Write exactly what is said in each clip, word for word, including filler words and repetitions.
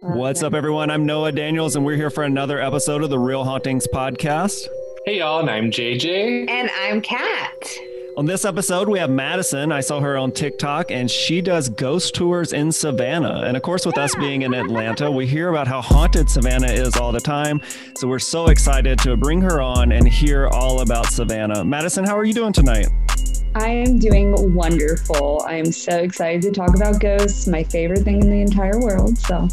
What's up, everyone? I'm Noah Daniels, and we're here for another episode of the Real Hauntings podcast. Hey, y'all, and I'm J J. And I'm Kat. On this episode, we have Madison. I saw her on TikTok, and she does ghost tours in Savannah. And of course, with us being in Atlanta, we hear about how haunted Savannah is all the time. So we're so excited to bring her on and hear all about Savannah. Madison, how are you doing tonight? I am doing wonderful. I am so excited to talk about ghosts, my favorite thing in the entire world. So,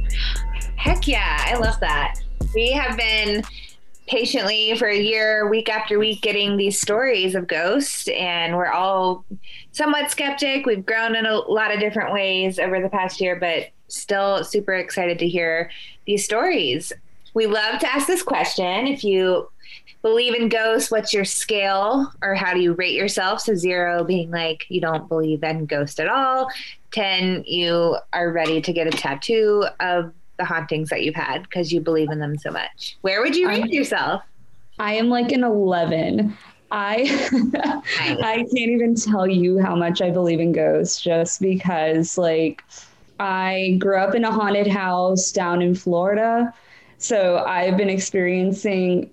heck yeah, I love that. We have been patiently for a year, week after week, getting these stories of ghosts, and we're all somewhat skeptic. We've grown in a lot of different ways over the past year, but still super excited to hear these stories. We love to ask this question. If you believe in ghosts, what's your scale, or how do you rate yourself? So zero being like you don't believe in ghosts at all, ten you are ready to get a tattoo of the hauntings that you've had because you believe in them so much. Where would you rate I'm, yourself? I am like an eleven. I I can't even tell you how much I believe in ghosts, just because like I grew up in a haunted house down in Florida. So I've been experiencing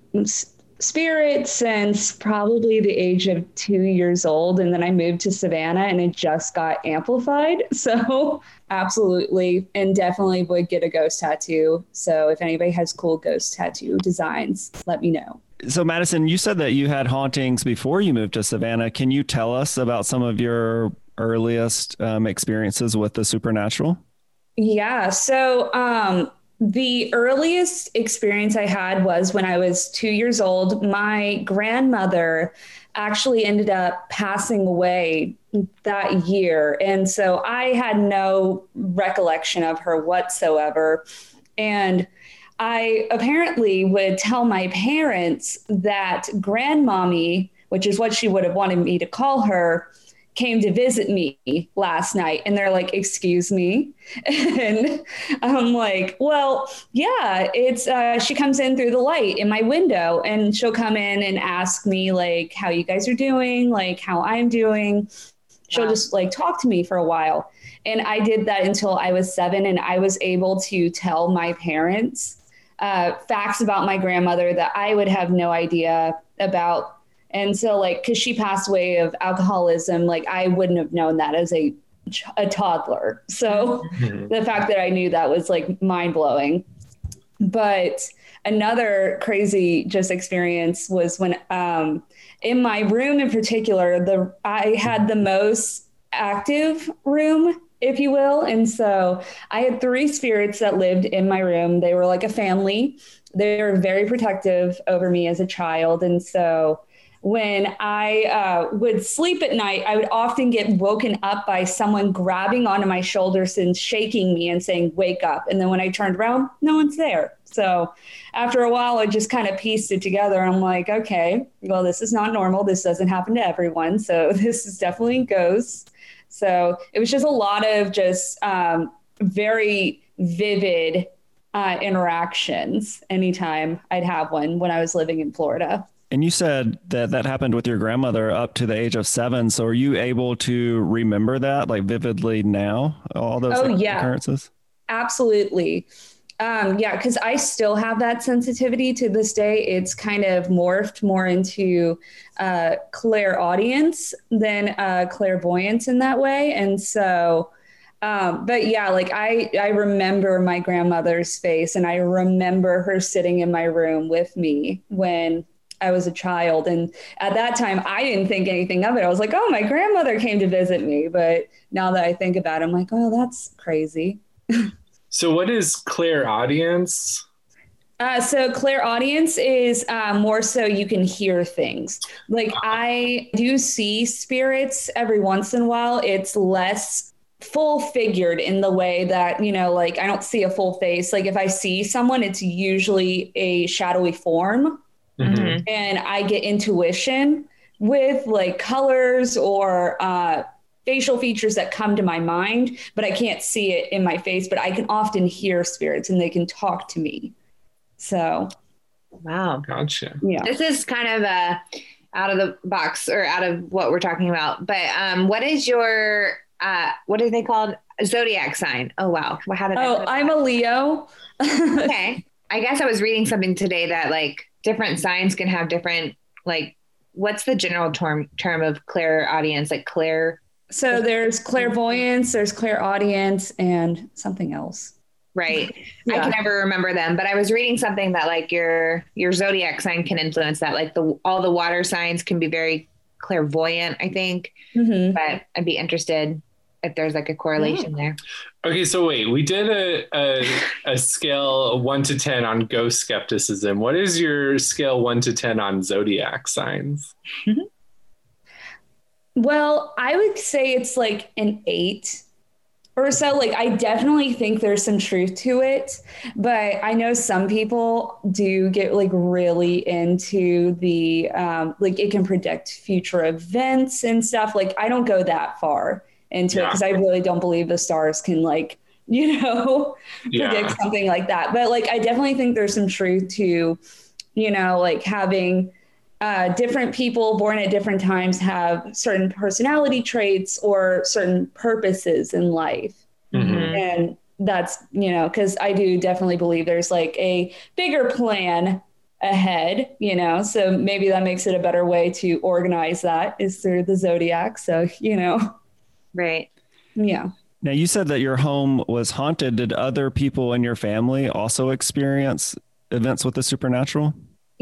spirits since probably the age of two years old. And then I moved to Savannah and it just got amplified. So absolutely. And definitely would get a ghost tattoo. So if anybody has cool ghost tattoo designs, let me know. So Madison, you said that you had hauntings before you moved to Savannah. Can you tell us about some of your earliest um, experiences with the supernatural? Yeah. So, um, the earliest experience I had was when I was two years old. My grandmother actually ended up passing away that year. And so I had no recollection of her whatsoever. And I apparently would tell my parents that grandmommy, which is what she would have wanted me to call her, came to visit me last night. And they're like, excuse me. And I'm like, well, yeah, it's, uh, she comes in through the light in my window and she'll come in and ask me like how you guys are doing, like how I'm doing. She'll wow. just like talk to me for a while. And I did that until I was seven. And I was able to tell my parents uh, facts about my grandmother that I would have no idea about. And so like, cause she passed away of alcoholism, like I wouldn't have known that as a, a toddler. So mm-hmm. the fact that I knew that was like mind blowing. But another crazy just experience was when, um, in my room in particular, the, I had the most active room, if you will. And so I had three spirits that lived in my room. They were like a family. They were very protective over me as a child. And so when I uh, would sleep at night, I would often get woken up by someone grabbing onto my shoulders and shaking me and saying, wake up. And then when I turned around, no one's there. So after a while, I just kind of pieced it together. I'm like, okay, well, this is not normal. This doesn't happen to everyone. So this is definitely ghosts. So it was just a lot of just um, very vivid uh, interactions anytime I'd have one when I was living in Florida. And you said that that happened with your grandmother up to the age of seven. So are you able to remember that like vividly now, all those oh, yeah. occurrences? Absolutely. Um, yeah, because I still have that sensitivity to this day. It's kind of morphed more into uh, clairaudience than uh, clairvoyance in that way. And so, um, but yeah, like I, I remember my grandmother's face and I remember her sitting in my room with me when I was a child. And at that time, I didn't think anything of it. I was like, oh, my grandmother came to visit me. But now that I think about it, I'm like, oh, that's crazy. So what is clairaudience? Uh, so clairaudience is uh, more so you can hear things. Like I do see spirits every once in a while. It's less full figured in the way that, you know, like I don't see a full face. Like if I see someone, it's usually a shadowy form. Mm-hmm. And I get intuition with like colors or uh, facial features that come to my mind, but I can't see it in my face, but I can often hear spirits and they can talk to me. So. Wow. Gotcha. Yeah. This is kind of a out of the box or out of what we're talking about, but um, what is your, uh, what are they called? Zodiac sign. Oh, wow. Well, how did I Oh, put I'm that? a Leo. Okay. I guess I was reading something today that like different signs can have different, like, what's the general term term of clairaudience? Like clair, So there's clairvoyance, there's clairaudience, and something else. right? I Yeah. can never remember them, but I was reading something that like your your zodiac sign can influence that. Like the all the water signs can be very clairvoyant, I think. Mhm. But I'd be interested if there's like a correlation there. Okay, so wait, we did a, a a scale one to ten on ghost skepticism. What is your scale one to ten on zodiac signs? Well, I would say it's like an eight or so. Like, I definitely think there's some truth to it, but I know some people do get like really into the, um, like, it can predict future events and stuff. Like, I don't go that far into it Yeah. because I really don't believe the stars can, like, you know, Yeah. predict something like that. But like, I definitely think there's some truth to, you know, like having uh, different people born at different times have certain personality traits or certain purposes in life. Mhm. And that's, you know, because I do definitely believe there's like a bigger plan ahead, you know, so maybe that makes it a better way to organize that is through the zodiac. So, you know, Right. yeah. Now, you said that your home was haunted. Did other people in your family also experience events with the supernatural?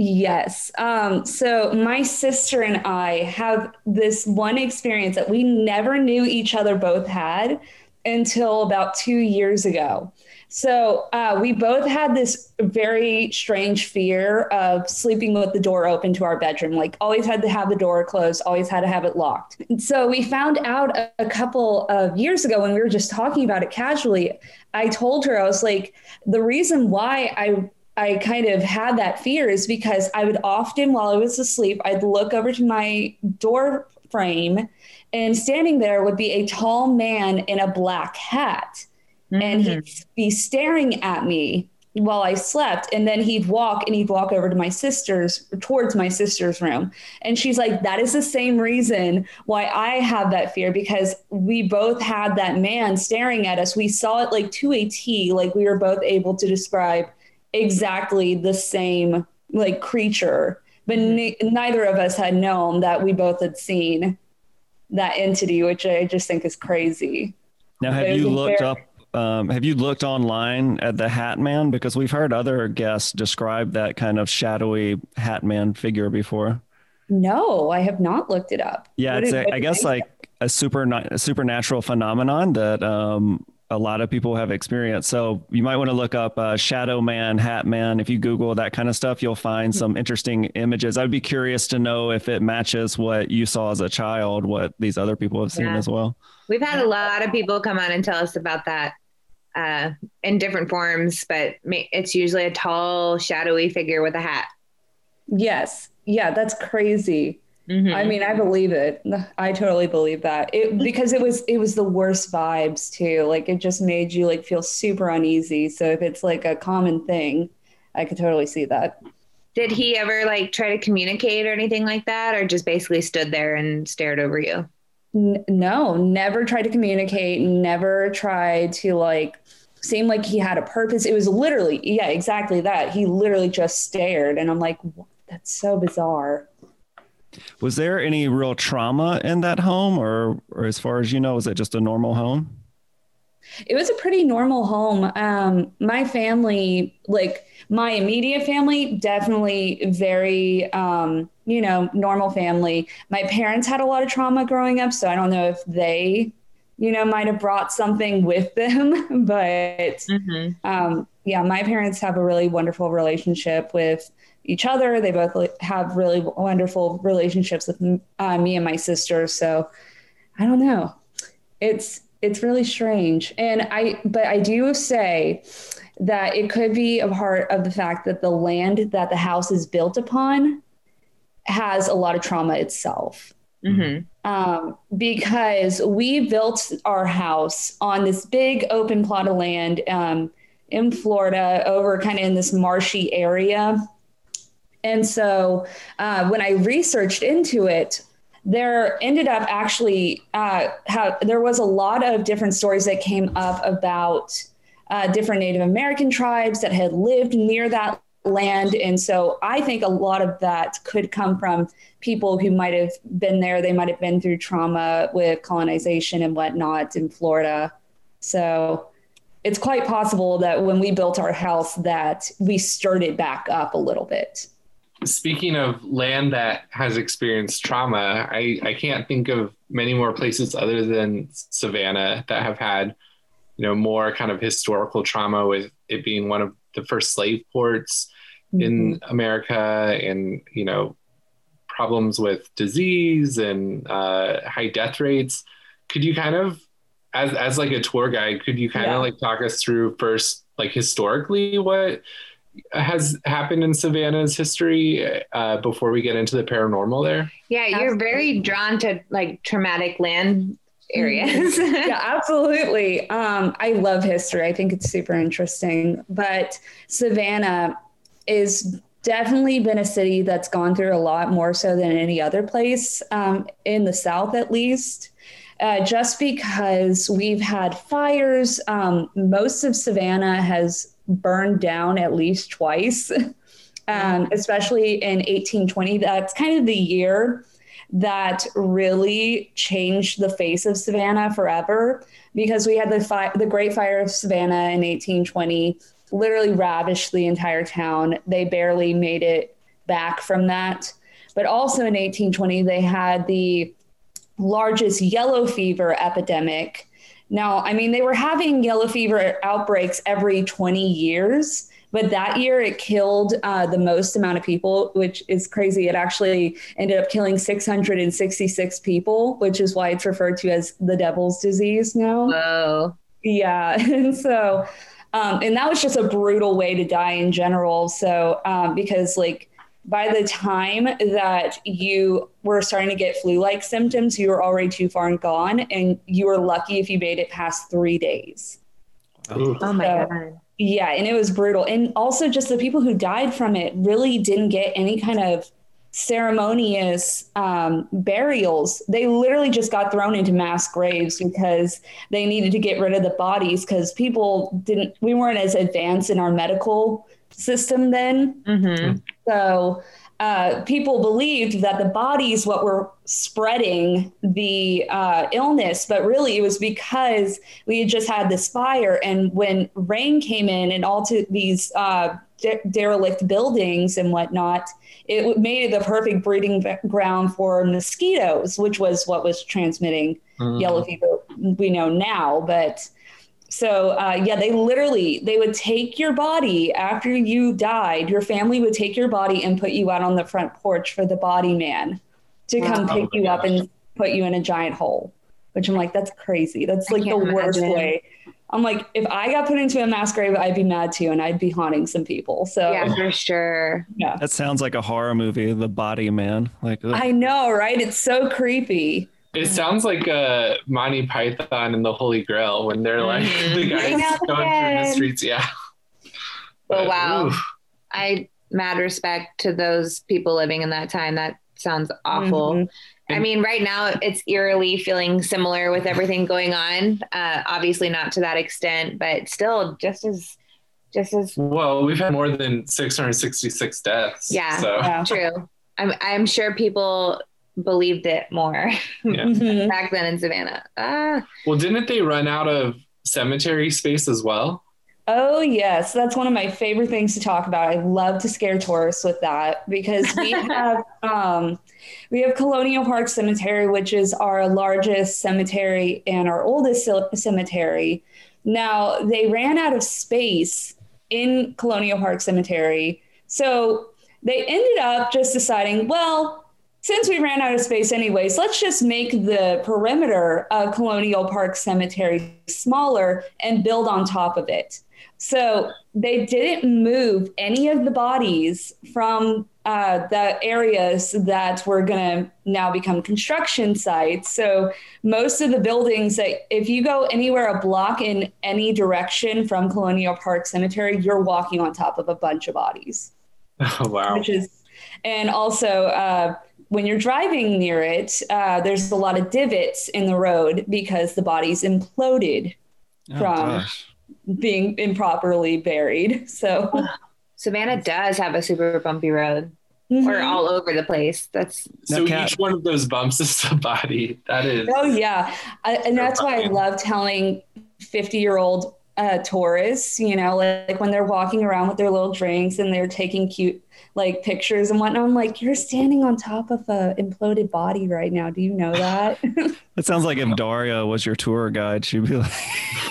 Yes. Um, so my sister and I have this one experience that we never knew each other both had until about two years ago. So uh, we both had this very strange fear of sleeping with the door open to our bedroom, like always had to have the door closed, always had to have it locked. And so we found out a, a couple of years ago when we were just talking about it casually. I told her, I was like, the reason why I I kind of had that fear is because I would often, while I was asleep, I'd look over to my door frame and standing there would be a tall man in a black hat. Mm-hmm. And he'd be staring at me while I slept. And then he'd walk and he'd walk over to my sister's, towards my sister's room. And she's like, that is the same reason why I have that fear, because we both had that man staring at us. We saw it like to a T, like we were both able to describe exactly the same like creature, but ne- neither of us had known that we both had seen that entity, which I just think is crazy. Now, have It was you a looked very- up? Um, have you looked online at the Hat Man? Because we've heard other guests describe that kind of shadowy Hat Man figure before. No, I have not looked it up. Yeah, What it's do- a, what I do you guess think? like a super a supernatural phenomenon that um, a lot of people have experienced. So you might want to look up uh, Shadow Man, Hat Man. If you Google that kind of stuff, you'll find some interesting images. I'd be curious to know if it matches what you saw as a child, what these other people have seen Yeah. as well. We've had a lot of people come on and tell us about that uh, in different forms, but ma- it's usually a tall, shadowy figure with a hat. Yes. Yeah, that's crazy. Mhm. I mean, I believe it. I totally believe that. It because it was it was the worst vibes too. Like it just made you like feel super uneasy. So if it's like a common thing, I could totally see that. Did he ever like try to communicate or anything like that, or just basically stood there and stared over you? N- no, never tried to communicate, never tried to like seem like he had a purpose. It was literally, yeah, exactly that. He literally just stared and I'm like, "What? That's so bizarre." Was there any real trauma in that home, or, or as far as you know, was it just a normal home? It was a pretty normal home. Um, my family, like my immediate family, definitely very, um, you know, normal family. My parents had a lot of trauma growing up, so I don't know if they, you know, might have brought something with them. But Mm-hmm. um, yeah, my parents have a really wonderful relationship with each other. They both like, have really wonderful relationships with uh, me and my sister. So I don't know. It's it's really strange. And I but I do say that it could be a part of the fact that the land that the house is built upon has a lot of trauma itself. Mm-hmm. Um, because we built our house on this big open plot of land um, in Florida over kind of in this marshy area. And so uh, when I researched into it, there ended up actually, uh, how there was a lot of different stories that came up about uh, different Native American tribes that had lived near that land. And so I think a lot of that could come from people who might have been there. They might have been through trauma with colonization and whatnot in Florida. So it's quite possible that when we built our house that we stirred it back up a little bit. Speaking of land that has experienced trauma, I, I can't think of many more places other than Savannah that have had, you know, more kind of historical trauma, with it being one of the first slave ports mm-hmm. in America, and, you know, problems with disease and uh, high death rates. Could you kind of, as, as like a tour guide, could you kind yeah. of like talk us through first, like historically, what has happened in Savannah's history uh, before we get into the paranormal there? Yeah, you're very drawn to like traumatic land areas. Yeah, absolutely. Um, I love history. I think it's super interesting. But Savannah is definitely been a city that's gone through a lot more so than any other place um, in the South, at least. Uh, just because we've had fires. Um, most of Savannah has burned down at least twice, um, especially in eighteen twenty. That's kind of the year that really changed the face of Savannah forever, because we had the fi- the Great Fire of Savannah in eighteen twenty, literally ravished the entire town. They barely made it back from that. But also in eighteen twenty, they had the largest yellow fever epidemic. Now, I mean, they were having yellow fever outbreaks every twenty years, but that year it killed uh, the most amount of people, which is crazy. It actually ended up killing six hundred sixty-six people, which is why it's referred to as the devil's disease now. Whoa. Yeah. And so, um, and that was just a brutal way to die in general. So, um, because like, by the time that you were starting to get flu-like symptoms, you were already too far and gone, and you were lucky if you made it past three days. Oh, oh my so, God. Yeah, and it was brutal. And also just the people who died from it really didn't get any kind of ceremonious um, burials. They literally just got thrown into mass graves because they needed to get rid of the bodies, because people didn't, we weren't as advanced in our medical system then. Mm-hmm. So uh, people believed that the bodies what were spreading the uh, illness, but really it was because we had just had this fire, and when rain came in and all to these uh, de- derelict buildings and whatnot, it made it the perfect breeding ground for mosquitoes, which was what was transmitting mm. yellow fever we know now. But So, uh, yeah, they literally, they would take your body after you died. Your family would take your body and put you out on the front porch for the body man to come wow. pick oh you gosh. up and put you in a giant hole, which I'm like, that's crazy. That's like the worst imagine. way. I'm like, if I got put into a mass grave, I'd be mad too. And I'd be haunting some people. So yeah, for sure. Yeah. That sounds like a horror movie, The Body Man. Like, ugh. I know, right? It's so creepy. It sounds like uh, Monty Python and the Holy Grail when they're like mm-hmm. the guys going through the streets. Yeah. But, oh, wow. Oof. I mad respect to those people living in that time. That sounds awful. Mm-hmm. I mean, right now it's eerily feeling similar with everything going on. Uh, obviously not to that extent, but still just as, just as well. We've had more than six hundred sixty-six deaths. Yeah, so. yeah. True. I'm, I'm sure people believed it more yeah. back then in Savannah. Ah. Well, didn't they run out of cemetery space as well? Oh, yes. That's one of my favorite things to talk about. I love to scare tourists with that, because we have um, we have Colonial Park Cemetery, which is our largest cemetery and our oldest cemetery. Now, they ran out of space in Colonial Park Cemetery. So they ended up just deciding, well, since we ran out of space anyways, let's just make the perimeter of Colonial Park Cemetery smaller and build on top of it. So they didn't move any of the bodies from uh, the areas that were going to now become construction sites. So most of the buildings that if you go anywhere a block in any direction from Colonial Park Cemetery, you're walking on top of a bunch of bodies. Oh, wow. Which is, and also, uh, when you're driving near it, uh, there's a lot of divots in the road because the body's imploded Oh, from gosh. being improperly buried. So Savannah does have a super bumpy road. Mhm. Or all over the place. That's So Now, Kat- each one of those bumps is a body. That is. Oh yeah, I, and that's why I love telling fifty-year-old uh, tourists, you know, like, like when they're walking around with their little drinks and they're taking cute like pictures and whatnot. I'm like, you're standing on top of a imploded body right now. Do you know that? It sounds like if Daria was your tour guide, she'd be like,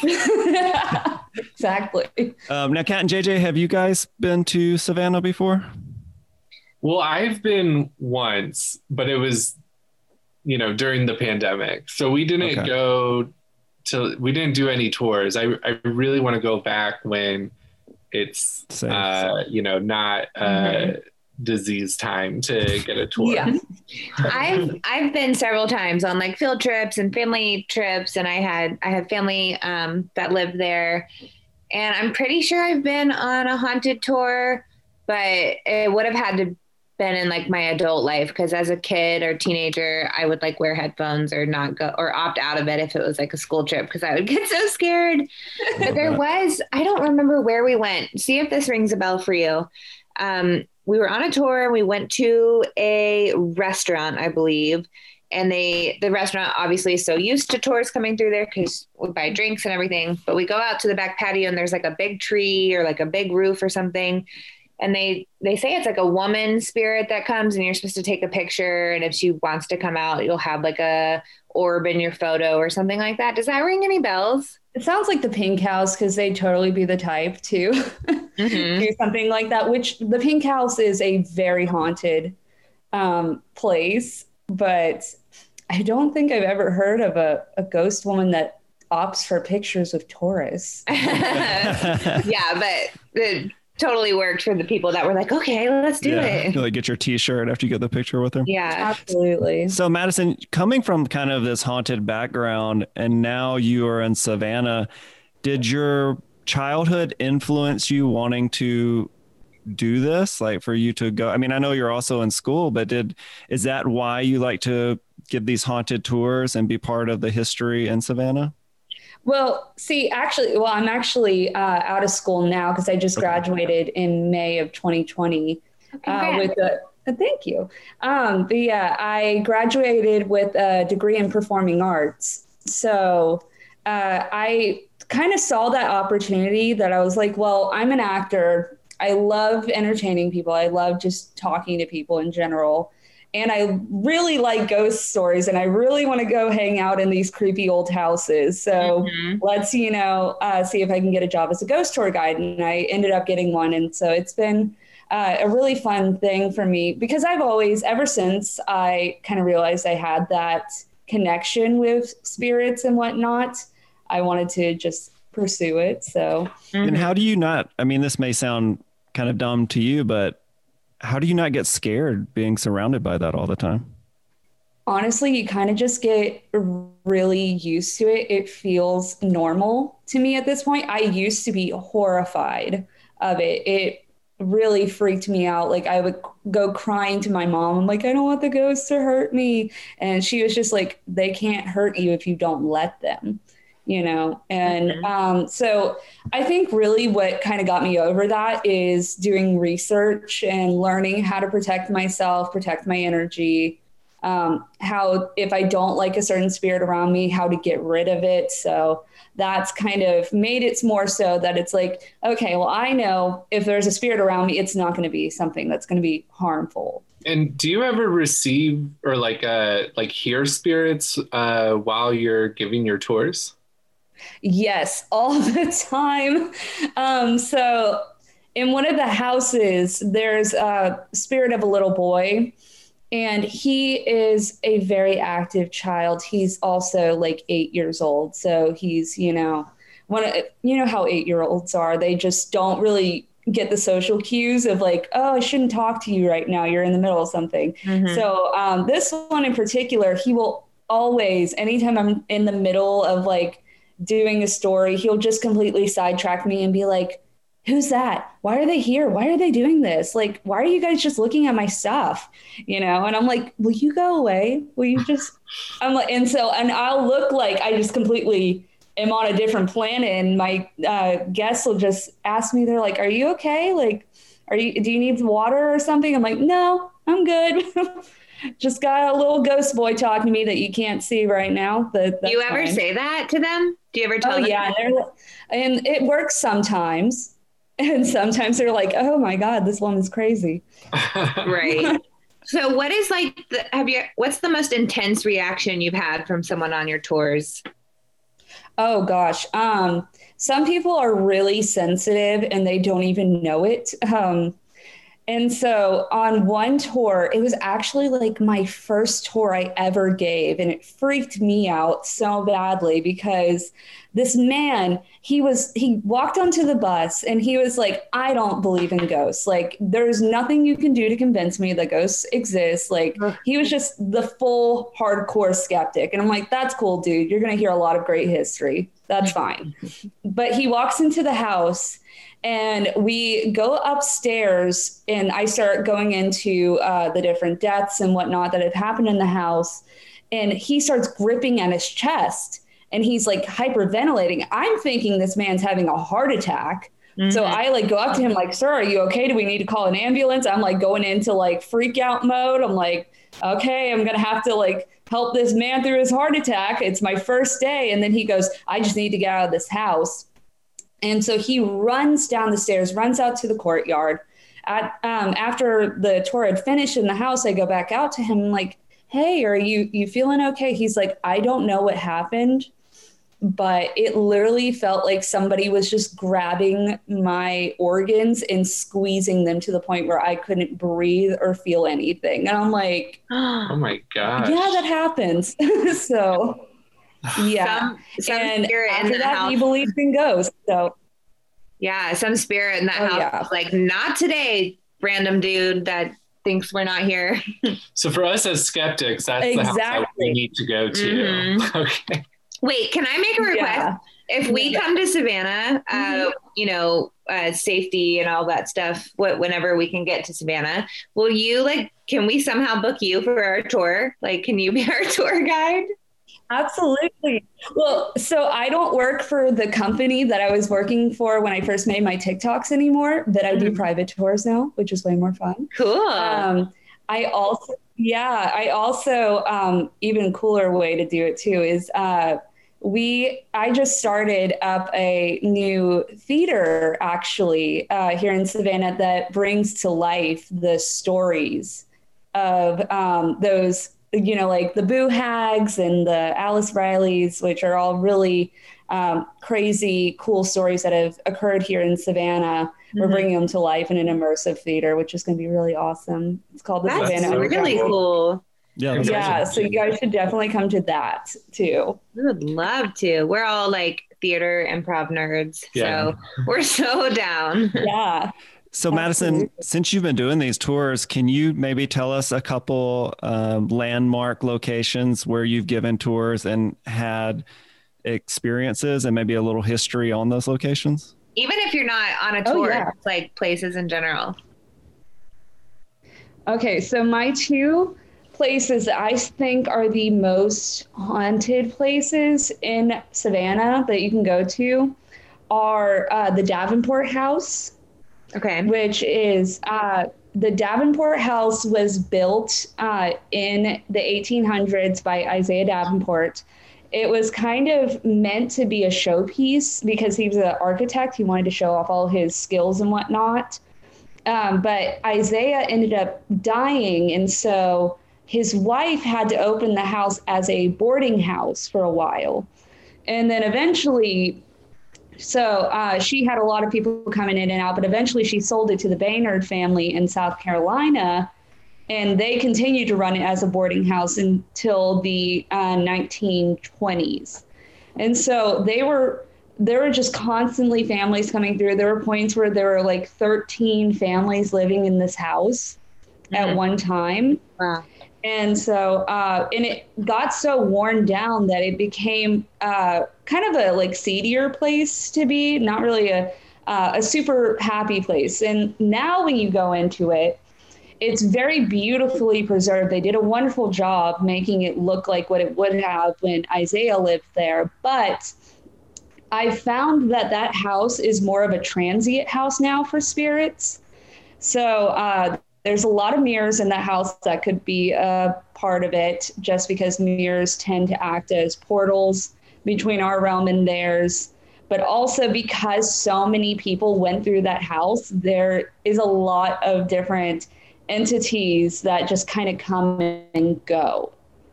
Exactly. um, now, Kat and J J, have you guys been to Savannah before? Well, I've been once, but it was, you know, during the pandemic. So we didn't Okay. go to, we didn't do any tours. I, I really want to go back when it's, Safe. uh, you know, not uh, Mhm. disease time to get a tour. Yeah. I've I've been several times on like field trips and family trips, and I had I had family um, that lived there, and I'm pretty sure I've been on a haunted tour, but it would have had to been in like my adult life, because as a kid or teenager, I would like wear headphones or not go or opt out of it if it was like a school trip, because I would get so scared. But there was, I don't remember where we went. See if this rings a bell for you. Um, we were on a tour and we went to a restaurant, I believe. And they, the restaurant obviously is so used to tourists coming through there because we buy drinks and everything. But we go out to the back patio and there's like a big tree or like a big roof or something. And they, they say it's like a woman spirit that comes and you're supposed to take a picture. And if she wants to come out, you'll have like a orb in your photo or something like that. Does that ring any bells? It sounds like the Pink House, because they'd totally be the type to Mhm. do something like that, which the Pink House is a very haunted um, place. But I don't think I've ever heard of a, a ghost woman that opts for pictures of tourists. Yeah, but it totally worked for the people that were like, okay, let's do yeah. it. You like get your t-shirt after you get the picture with her. Yeah. Absolutely. So Madison, coming from kind of this haunted background and now you are in Savannah, did your childhood influence you wanting to do this? Like for you to go, I mean, I know you're also in school, but did, is that why you like to give these haunted tours and be part of the history in Savannah? Well, see, actually, well, I'm actually uh, out of school now because I just graduated in May of twenty twenty uh, Congrats. with a, uh, thank you. Um, but yeah, I graduated with a degree in performing arts. So uh, I kind of saw that opportunity that I was like, well, I'm an actor. I love entertaining people. I love just talking to people in general. And I really like ghost stories and I really want to go hang out in these creepy old houses. So Mhm. let's, you know, uh, see if I can get a job as a ghost tour guide. And I ended up getting one. And so it's been uh, a really fun thing for me because I've always, ever since I kind of realized I had that connection with spirits and whatnot, I wanted to just pursue it. So Mhm. And how do you not, I mean, this may sound kind of dumb to you, but how do you not get scared being surrounded by that all the time? honestly, you kind of just get really used to it. It feels normal to me at this point. I used to be horrified of it. It really freaked me out. Like I would go crying to my mom. I'm like, I don't want the ghosts to hurt me. And she was just like, they can't hurt you if you don't let them, you know? And Mhm. um, so I think really what kind of got me over that is doing research and learning how to protect myself, protect my energy, um, how if I don't like a certain spirit around me, how to get rid of it. So that's kind of made it more so that it's like, okay, well, I know if there's a spirit around me, it's not going to be something that's going to be harmful. And do you ever receive or like uh like hear spirits uh while you're giving your tours? Yes, all the time. Um, so in one of the houses, there's a spirit of a little boy, and he is a very active child. He's also like eight years old. So he's, you know, one of, you know how eight-year-olds are. They just don't really get the social cues of like, oh, I shouldn't talk to you right now. You're in the middle of something. Mhm. So um, this one in particular, he will always, anytime I'm in the middle of like doing a story, he'll just completely sidetrack me and be like, who's that? Why are they here? Why are they doing this? Like, why are you guys just looking at my stuff? You know? And I'm like, will you go away? Will you just, I'm like, and so, and I'll look like I just completely am on a different planet. And my uh, guests will just ask me, they're like, are you okay? Like, are you, do you need water or something? I'm like, no, I'm good. Just got a little ghost boy talking to me that you can't see right now. But do you ever fine. say that to them? Do you ever tell oh, them? Yeah. And, and it works sometimes. And sometimes they're like, oh my God, this woman's crazy. Right. So what is like, the, have you, what's the most intense reaction you've had from someone on your tours? Oh gosh. Um, some people are really sensitive and they don't even know it. Um, and so on one tour, it was actually like my first tour I ever gave, and it freaked me out so badly because this man, he was, he walked onto the bus and he was like, I don't believe in ghosts. Like, there's nothing you can do to convince me that ghosts exist. Like, he was just the full hardcore skeptic. And I'm like, that's cool, dude. You're going to hear a lot of great history. That's fine. But he walks into the house and we go upstairs and I start going into uh, the different deaths and whatnot that have happened in the house. And he starts gripping at his chest and he's like hyperventilating. I'm thinking this man's having a heart attack. Mm-hmm. So I like go up to him like, sir, are you okay? Do we need to call an ambulance? I'm like going into like freak out mode. I'm like, okay, I'm going to have to like help this man through his heart attack. It's my first day. And then he goes, I just need to get out of this house. And so he runs down the stairs, runs out to the courtyard. At, um, after the tour had finished in the house, I go back out to him like, hey, are you, you feeling okay? He's like, I don't know what happened, but it literally felt like somebody was just grabbing my organs and squeezing them to the point where I couldn't breathe or feel anything. And I'm like, oh my gosh. Yeah, that happens. So yeah. Some, some and spirit after in that, house. he believes in ghosts. So yeah, some spirit in that oh, house. Yeah. Like, not today, random dude that thinks we're not here. So for us as skeptics, that's exactly the house that we need to go to. Mm-hmm. Okay. Wait, can I make a request? Yeah. If we yeah. come to Savannah, uh, mm-hmm. you know, uh, safety and all that stuff, wh- whenever we can get to Savannah, will you like, can we somehow book you for our tour? Like, can you be our tour guide? Absolutely. Well, so I don't work for the company that I was working for when I first made my TikToks anymore, but I do mm-hmm. private tours now, which is way more fun. Cool. Um, I also, yeah, I also, um, even cooler way to do it too is uh, we, I just started up a new theater actually uh, here in Savannah that brings to life the stories of um, those, you know, like the Boo Hags and the Alice Rileys, which are all really um, crazy, cool stories that have occurred here in Savannah. Mm-hmm. We're bringing them to life in an immersive theater, which is going to be really awesome. It's called the That's Savannah. That's really cool. Yeah, yeah. So you guys should definitely come to that too. We would love to. We're all like theater improv nerds, yeah. So we're so down. Yeah. So Madison, Absolutely. Since you've been doing these tours, can you maybe tell us a couple um, landmark locations where you've given tours and had experiences and maybe a little history on those locations? Even if you're not on a tour, oh, yeah. Like places in general. Okay, so my two places that I think are the most haunted places in Savannah that you can go to are uh, the Davenport House. Okay. Which is uh, the Davenport House was built uh, in the eighteen hundreds by Isaiah Davenport. It was kind of meant to be a showpiece because he was an architect. He wanted to show off all his skills and whatnot. Um, but Isaiah ended up dying. And so his wife had to open the house as a boarding house for a while. And then eventually... So uh, she had a lot of people coming in and out, but eventually she sold it to the Baynard family in South Carolina, and they continued to run it as a boarding house until the uh, nineteen twenties. And so they were, there were just constantly families coming through. There were points where there were like thirteen families living in this house mm-hmm. at one time. Wow. And so, uh, and it got so worn down that it became uh, kind of a like seedier place to be, not really a, uh, a super happy place. And now when you go into it, it's very beautifully preserved. They did a wonderful job making it look like what it would have when Isaiah lived there. But I found that that house is more of a transient house now for spirits. So uh, there's a lot of mirrors in that house that could be a part of it, just because mirrors tend to act as portals between our realm and theirs. But also because so many people went through that house, there is a lot of different entities that just kind of come and go.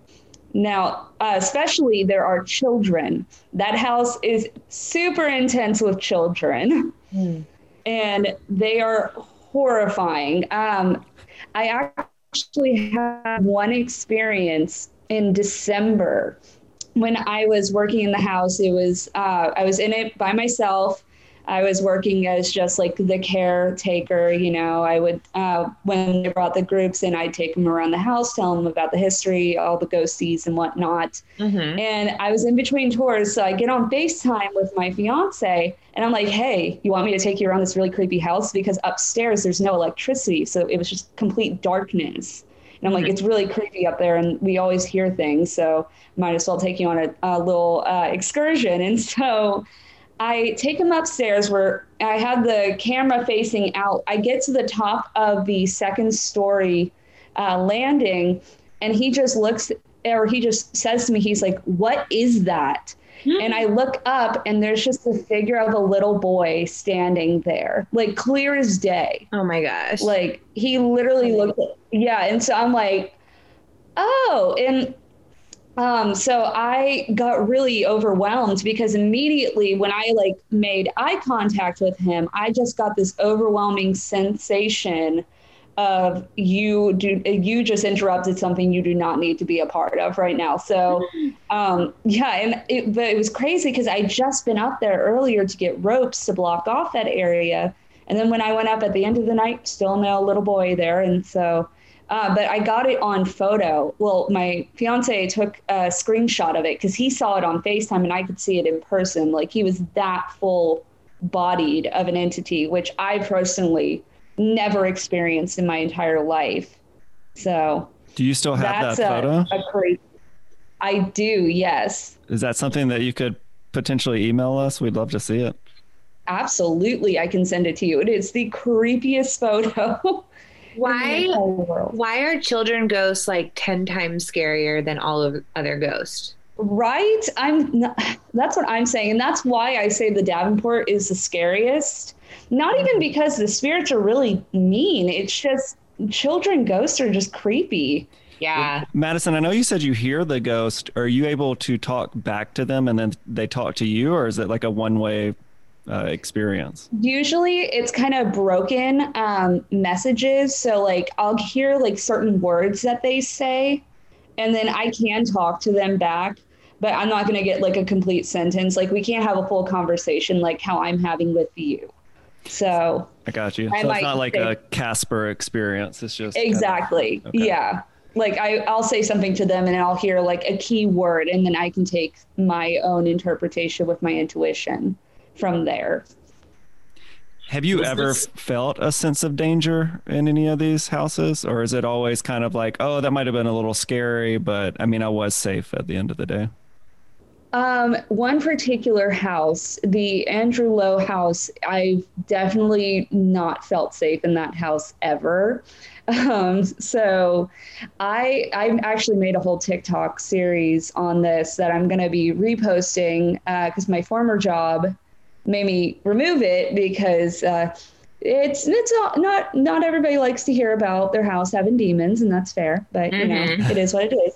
Now, uh, especially there are children. That house is super intense with children, mm. and they are horrifying. Um, I actually had one experience in December when I was working in the house. It was uh, I was in it by myself. I was working as just like the caretaker, you know. I would, uh, when they brought the groups in, I'd take them around the house, tell them about the history, all the ghosties and whatnot. Mm-hmm. And I was in between tours, so I get on FaceTime with my fiance, and I'm like, hey, you want me to take you around this really creepy house? Because upstairs, there's no electricity, so it was just complete darkness. And I'm like, mm-hmm. it's really creepy up there, and we always hear things, so might as well take you on a, a little uh, excursion. And so I take him upstairs where I had the camera facing out. I get to the top of the second story uh, landing, and he just looks, or he just says to me, he's like, what is that? Mm-hmm. And I look up, and there's just the figure of a little boy standing there, like clear as day. Oh my gosh. Like he literally looked, yeah. And so I'm like, oh, and Um, so I got really overwhelmed because immediately when I like made eye contact with him, I just got this overwhelming sensation of you do, you just interrupted something you do not need to be a part of right now. So, um, yeah, and it, but it was crazy because I just been up there earlier to get ropes to block off that area. And then when I went up at the end of the night, still no little boy there. And so, Uh, but I got it on photo. Well, my fiance took a screenshot of it because he saw it on FaceTime and I could see it in person. Like he was that full bodied of an entity, which I personally never experienced in my entire life. So do you still have that's that photo? A, a crazy, I do. Yes. Is that something that you could potentially email us? We'd love to see it. Absolutely. I can send it to you. It is the creepiest photo. Why why are children ghosts like ten times scarier than all of other ghosts? Right? I'm not, that's what I'm saying. And that's why I say the Davenport is the scariest. Not even because the spirits are really mean. It's just children ghosts are just creepy. Yeah. Madison, I know you said you hear the ghost. Are you able to talk back to them and then they talk to you, or is it like a one-way Uh, experience? Usually it's kind of broken um, messages. So like I'll hear like certain words that they say and then I can talk to them back, but I'm not going to get like a complete sentence. Like we can't have a full conversation like how I'm having with you. So I got you. I So it's not like say, a Casper experience. It's just exactly. Kind of, okay. Yeah. Like I, I'll say something to them and I'll hear like a key word and then I can take my own interpretation with my intuition from there. Have you Was ever this... felt a sense of danger in any of these houses, or is it always kind of like, oh, that might have been a little scary, but I mean, I was safe at the end of the day? Um, one particular house, the Andrew Lowe house, I've definitely not felt safe in that house ever. Um, so I, I've actually made a whole TikTok series on this that I'm going to be reposting because uh, my former job made me remove it because uh, it's it's not, not not everybody likes to hear about their house having demons, and that's fair. But mm-hmm. you know, it is what it is.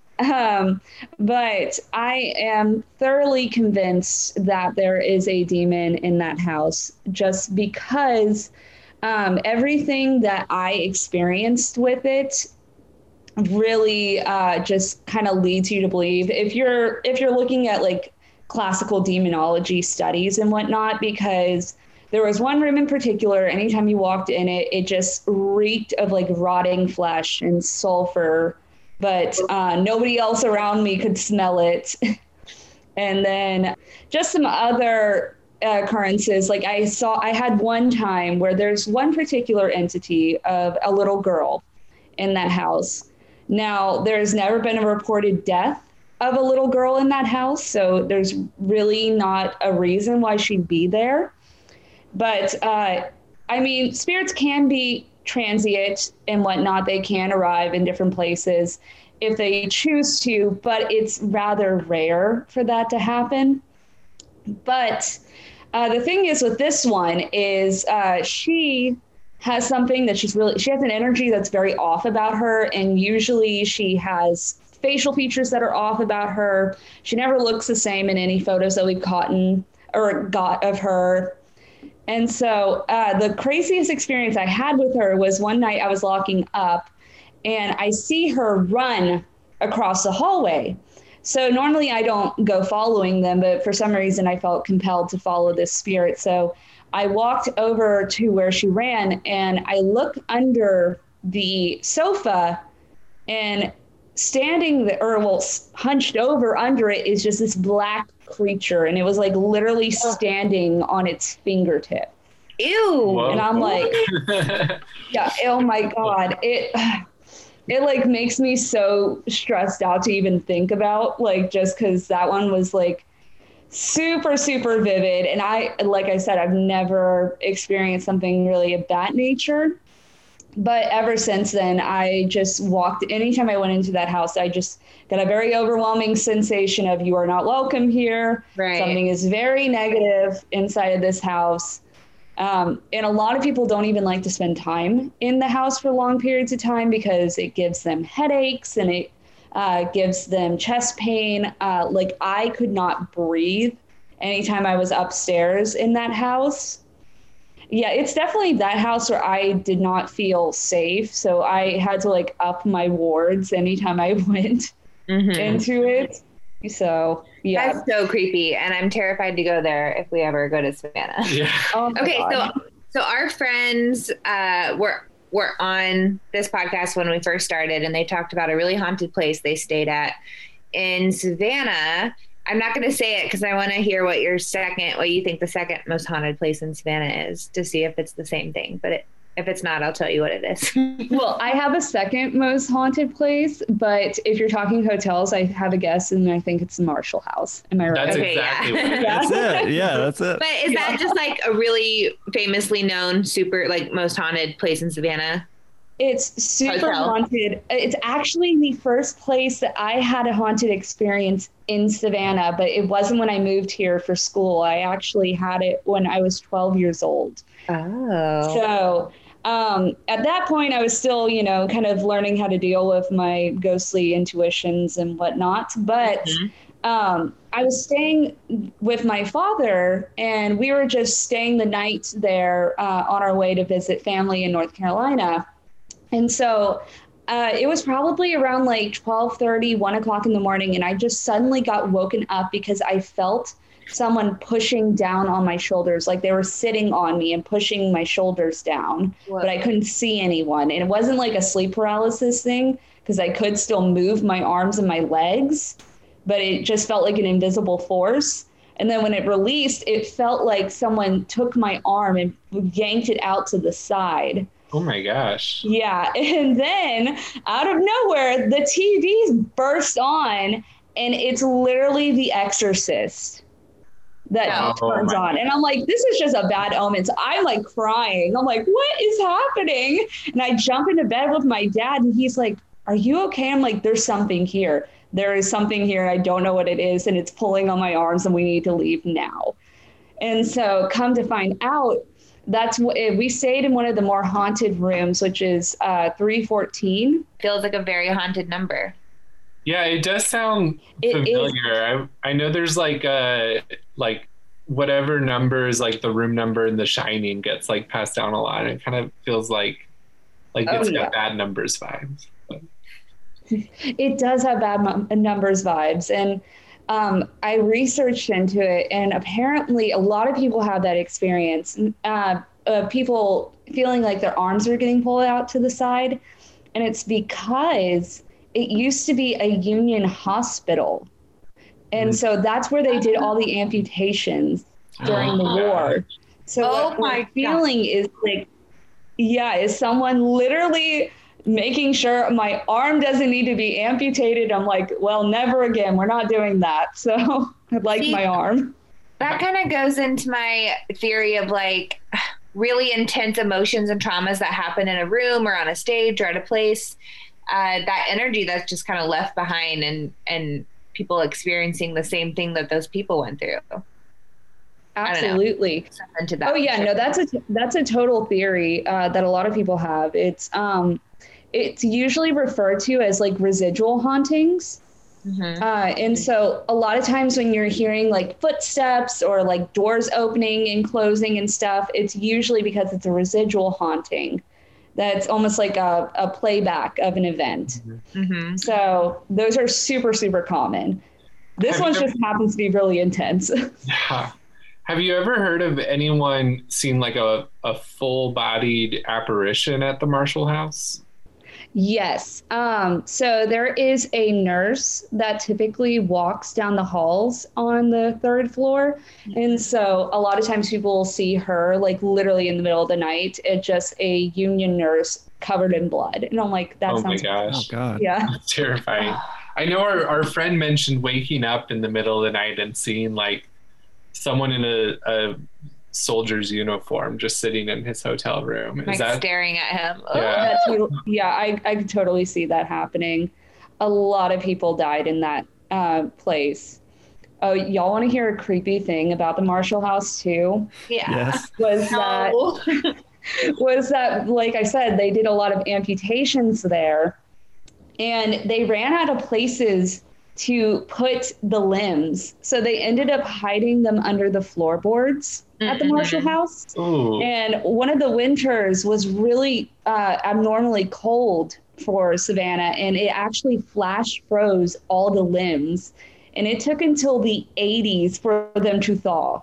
Um, but I am thoroughly convinced that there is a demon in that house, just because um, everything that I experienced with it really uh, just kind of leads you to believe if you're if you're looking at like classical demonology studies and whatnot, because there was one room in particular, anytime you walked in it, it just reeked of like rotting flesh and sulfur, but uh, nobody else around me could smell it. And then just some other uh, occurrences. Like I saw, I had one time where there's one particular entity of a little girl in that house. Now, there's never been a reported death of a little girl in that house, so there's really not a reason why she'd be there. But uh, I mean, spirits can be transient and whatnot. They can arrive in different places if they choose to, but it's rather rare for that to happen. But uh, the thing is with this one is uh, she has something that she's really, she has an energy that's very off about her. And usually she has facial features that are off about her. She never looks the same in any photos that we've gotten or got of her. And so uh, the craziest experience I had with her was one night I was locking up and I see her run across the hallway. So normally I don't go following them, but for some reason I felt compelled to follow this spirit. So I walked over to where she ran and I look under the sofa, and standing the, or well, hunched over under it is just this black creature. And it was like literally standing on its fingertip. Ew. Whoa. And I'm like, yeah, oh my God. It, it like makes me so stressed out to even think about, like, just cause that one was like super, super vivid. And I, like I said, I've never experienced something really of that nature. But ever since then, I just walked, anytime I went into that house, I just got a very overwhelming sensation of you are not welcome here. Right. Something is very negative inside of this house. Um, and a lot of people don't even like to spend time in the house for long periods of time because it gives them headaches and it uh, gives them chest pain. Uh, like I could not breathe anytime I was upstairs in that house. Yeah, it's definitely that house where I did not feel safe. So I had to like up my wards anytime I went mm-hmm. into it. So, yeah. That's so creepy. And I'm terrified to go there if we ever go to Savannah. Yeah. Oh okay, God. so so our friends uh, were, were on this podcast when we first started, and they talked about a really haunted place they stayed at in Savannah. I'm not going to say it because I want to hear what your second, what you think the second most haunted place in Savannah is, to see if it's the same thing. But it, if it's not, I'll tell you what it is. Well, I have a second most haunted place, but if you're talking hotels, I have a guess, and I think it's the Marshall House. Am I right? That's Okay, exactly yeah. what it That's it. Yeah, that's it. But is Yeah. that just like a really famously known, super, like, most haunted place in Savannah? It's super Hotel. haunted. It's actually the first place that I had a haunted experience in Savannah, but it wasn't when I moved here for school. I actually had it when I was twelve years old. Oh. So um, at that point, I was still, you know, kind of learning how to deal with my ghostly intuitions and whatnot. But mm-hmm. um, I was staying with my father, and we were just staying the night there uh, on our way to visit family in North Carolina. And so uh, it was probably around like twelve thirty, one o'clock in the morning. And I just suddenly got woken up because I felt someone pushing down on my shoulders. Like they were sitting on me and pushing my shoulders down, Whoa. But I couldn't see anyone. And it wasn't like a sleep paralysis thing because I could still move my arms and my legs, but it just felt like an invisible force. And then when it released, it felt like someone took my arm and yanked it out to the side. Oh my gosh. Yeah. And then out of nowhere, the T V burst on, and it's literally The Exorcist that oh, turns on. And I'm like, this is just a bad omen. So I'm like crying. I'm like, what is happening? And I jump into bed with my dad, and he's like, are you okay? I'm like, there's something here. There is something here. I don't know what it is. And it's pulling on my arms, and we need to leave now. And so come to find out, that's what we stayed in one of the more haunted rooms, which is uh, three fourteen. Feels like a very haunted number. Yeah, it does sound It familiar. I I know there's like uh like whatever numbers, like the room number in The Shining gets like passed down a lot. It kind of feels like like Oh, it's yeah. got bad numbers vibes. But. It does have bad num- numbers vibes. And um, I researched into it, and apparently a lot of people have that experience. Uh, uh, people feeling like their arms are getting pulled out to the side. And it's because it used to be a Union hospital. And so that's where they did all the amputations. during the war. So Oh what my we're feeling is like, yeah, is someone literally making sure my arm doesn't need to be amputated. I'm like, well, never again. We're not doing that. So I'd like See, my arm. That kind of goes into my theory of like really intense emotions and traumas that happen in a room or on a stage or at a place. Uh, that energy that's just kind of left behind, and and people experiencing the same thing that those people went through. Absolutely. Into that oh yeah, sure. no, that's a that's a total theory uh, that a lot of people have. It's um, it's usually referred to as like residual hauntings. Mm-hmm. Uh, and so a lot of times when you're hearing like footsteps or like doors opening and closing and stuff, it's usually because it's a residual haunting. That's almost like a, a playback of an event. Mm-hmm. So those are super, super common. This one just happens to be really intense. Yeah. Have you ever heard of anyone seeing like a, a full-bodied apparition at the Marshall House? Yes. Um, so there is a nurse that typically walks down the halls on the third floor. And so a lot of times people will see her like literally in the middle of the night. It's just a union nurse covered in blood. And I'm like, that oh sounds my gosh. Oh God. Yeah. That's terrifying. I know our, our friend mentioned waking up in the middle of the night and seeing like someone in a, a soldier's uniform just sitting in his hotel room. Is like that staring at him? Yeah, That's, yeah I, I could totally see that happening. A lot of people died in that uh, place. Oh, y'all want to hear a creepy thing about the Marshall House too? Yeah. Yes. Was No. that was that, like I said, they did a lot of amputations there, and they ran out of places to put the limbs. So they ended up hiding them under the floorboards mm-hmm. at the Marshall House. Ooh. And one of the winters was really uh, abnormally cold for Savannah, and it actually flash froze all the limbs. And it took until the eighties for them to thaw.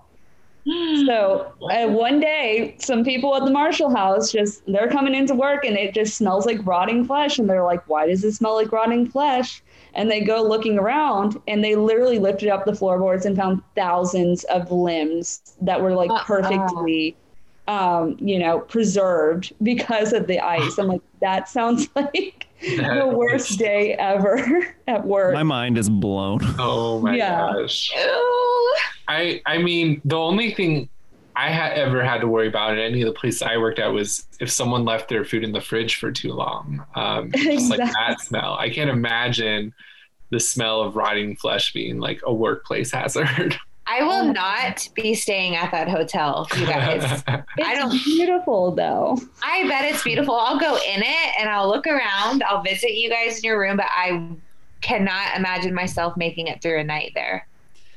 So uh, one day, some people at the Marshall House just, they're coming into work and it just smells like rotting flesh. And they're like, why does it smell like rotting flesh? And they go looking around and they literally lifted up the floorboards and found thousands of limbs that were like perfectly, um, you know, preserved because of the ice. I'm like, that sounds like the worst day ever at work. My mind is blown. Oh my Yeah. gosh. Ew. I I mean, the only thing I had ever had to worry about at any of the places I worked at was if someone left their food in the fridge for too long. Um, just Exactly. like that smell. I can't imagine the smell of rotting flesh being like a workplace hazard. I will not be staying at that hotel, you guys. I It's don't. beautiful though. I bet it's beautiful. I'll go in it and I'll look around. I'll visit you guys in your room, but I cannot imagine myself making it through a night there.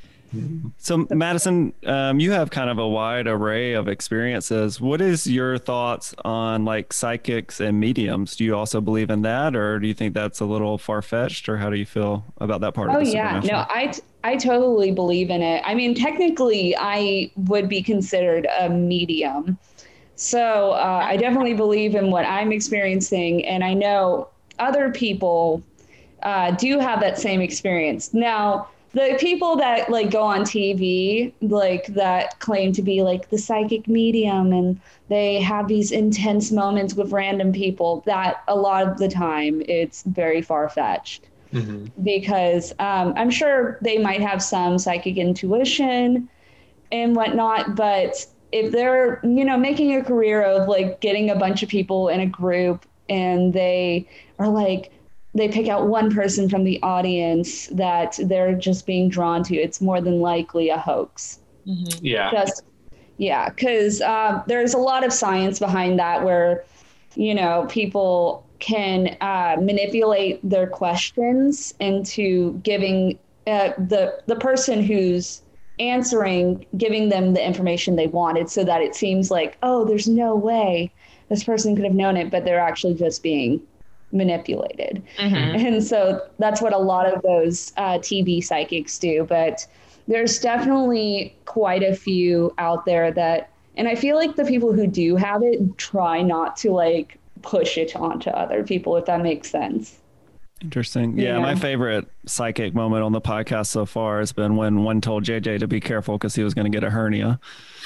So Madison, um, you have kind of a wide array of experiences. What is your thoughts on like psychics and mediums? Do you also believe in that, or do you think that's a little far-fetched, or how do you feel about that part Oh of the yeah, supernatural? no, I, t- I totally believe in it. I mean, technically I would be considered a medium. So uh, I definitely believe in what I'm experiencing. And I know other people uh, do have that same experience. Now, the people that like go on T V, like that claim to be like the psychic medium and they have these intense moments with random people, that a lot of the time it's very far-fetched. Mm-hmm. Because um, I'm sure they might have some psychic intuition and whatnot, but if they're, you know, making a career of like getting a bunch of people in a group and they are like, they pick out one person from the audience that they're just being drawn to, it's more than likely a hoax. Mm-hmm. Yeah. Just, yeah, because uh, there's a lot of science behind that where, you know, people can uh, manipulate their questions into giving uh, the the person who's answering, giving them the information they wanted so that it seems like, oh, there's no way this person could have known it, but they're actually just being manipulated. Mm-hmm. And so that's what a lot of those uh, T V psychics do. But there's definitely quite a few out there that, and I feel like the people who do have it try not to like push it onto other people, if that makes sense. Interesting. Yeah, Yeah. my favorite psychic moment on the podcast so far has been when one told J J to be careful because he was going to get a hernia.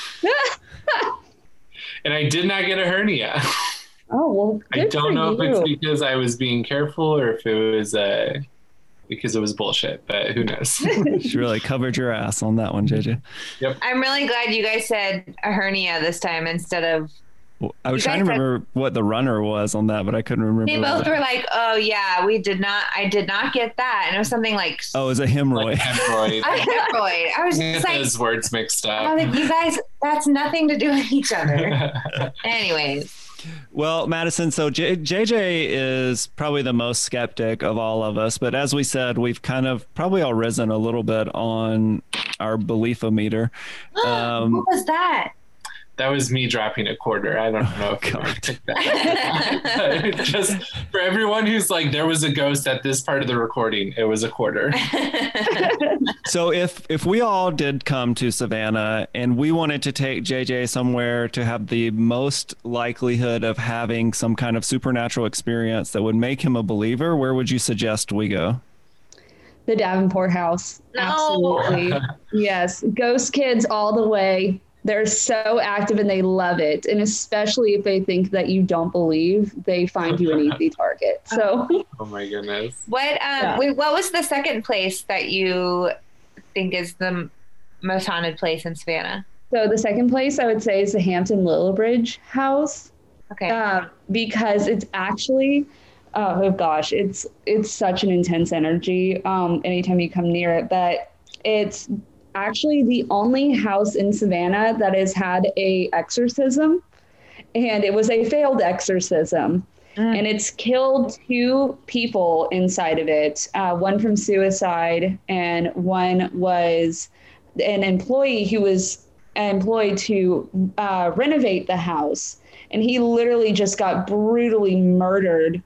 And I did not get a hernia. Oh, well, I good don't for know you. if it's because I was being careful or if it was uh, because it was bullshit, but who knows? She really covered your ass on that one, J J. I'm really glad you guys said a hernia this time instead of. Well, I was You trying to guys remember what the runner was on that, but I couldn't remember. They both what- were like, "Oh yeah, we did not. I did not get that," and it was something like Oh, it was a hemorrhoid. Like hemorrhoid. a hemorrhoid. I was I just get like, those words mixed I up. was like, you guys, that's nothing to do with each other. Anyways, Well, Madison, so J- JJ is probably the most skeptic of all of us, but as we said, we've kind of probably all risen a little bit on our belief-o-meter. Um, what was that? That was me dropping a quarter. I don't know if God. I took that. Just for everyone who's like, there was a ghost at this part of the recording, it was a quarter. So if if we all did come to Savannah and we wanted to take J J somewhere to have the most likelihood of having some kind of supernatural experience that would make him a believer, where would you suggest we go? The Davenport house. No. Absolutely. Yes. Ghost kids all the way. They're so active and they love it. And especially if they think that you don't believe, they find you an easy target. So Oh my goodness. What um Yeah. wait, what was the second place that you think is the m- most haunted place in Savannah? so the second place I would say is the Hampton Lillibridge house. Okay. Uh, because it's actually oh, oh gosh, it's it's such an intense energy um anytime you come near it. But it's actually the only house in Savannah that has had a exorcism, and it was a failed exorcism. Mm. And it's killed two people inside of it, uh, one from suicide and one was an employee who was employed to uh, renovate the house. And he literally just got brutally murdered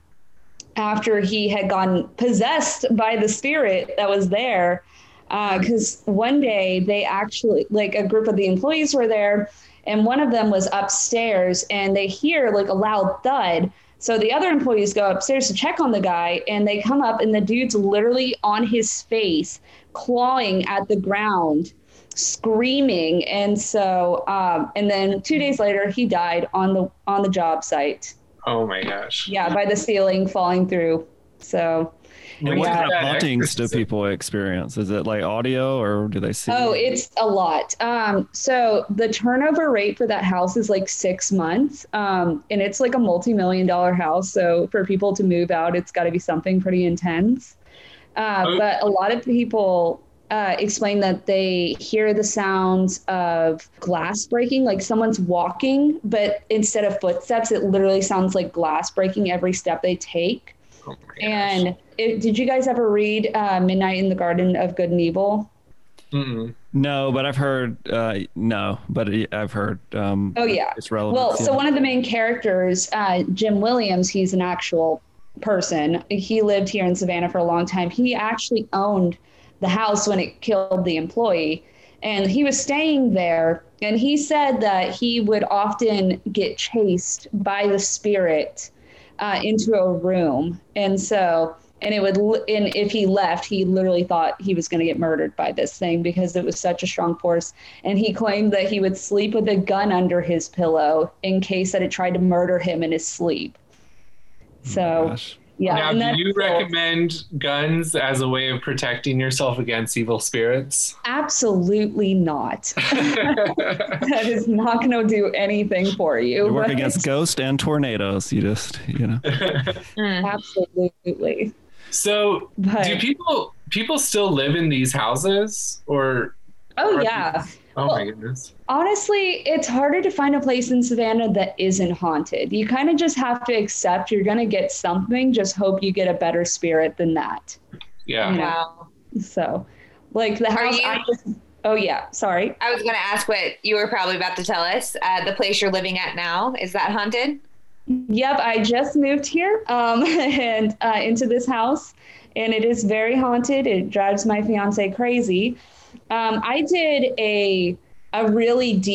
after he had gotten possessed by the spirit that was there. Because uh, one day they actually, like a group of the employees were there, and one of them was upstairs and they hear like a loud thud. So the other employees go upstairs to check on the guy, and they come up and the dude's literally on his face, clawing at the ground, screaming. And so, um, and then two days later, he died on the on the job site. Oh my gosh. Yeah, by the ceiling falling through. So. And And what what kind is of that hauntings do exorcism? people experience? Is it like audio or do they see? Oh, it's a lot. Um, so the turnover rate for that house is like six months. Um, and it's like a multi-million dollar house. So for people to move out, it's got to be something pretty intense. Uh, Oh. But a lot of people uh, explain that they hear the sounds of glass breaking, like someone's walking, but instead of footsteps, it literally sounds like glass breaking every step they take. Oh my gosh. And it, did you guys ever read uh, Midnight in the Garden of Good and Evil? Mm-mm. No, but I've heard, uh, no, but I've heard. Um, Oh, yeah. It's relevant. Well, yeah. so one of the main characters, uh, Jim Williams, he's an actual person. He lived here in Savannah for a long time. He actually owned the house when it killed the employee, and he was staying there. And he said that he would often get chased by the spirit uh, into a room. And so, and it would, and if he left, he literally thought he was going to get murdered by this thing because it was such a strong force. And he claimed that he would sleep with a gun under his pillow in case that it tried to murder him in his sleep. So, Gosh. yeah. Now, and do that's you cool. recommend guns as a way of protecting yourself against evil spirits? Absolutely not. That is not going to do anything for you. You work but- against ghosts and tornadoes. You just, you know. Mm. Absolutely. So, But, do people people still live in these houses, or? oh, are yeah. these- oh Well- my goodness. Honestly, it's harder to find a place in Savannah that isn't haunted. You kind of just have to accept you're going to get something. Just hope you get a better spirit than that. Yeah. Yeah. Wow. So, like the Are house. you- I just, oh, yeah. Sorry. I was going to ask what you were probably about to tell us. Uh, the place you're living at now, is that haunted? Yep. I just moved here um, and uh, into this house, and it is very haunted. It drives my fiance crazy. Um, I did a a really deep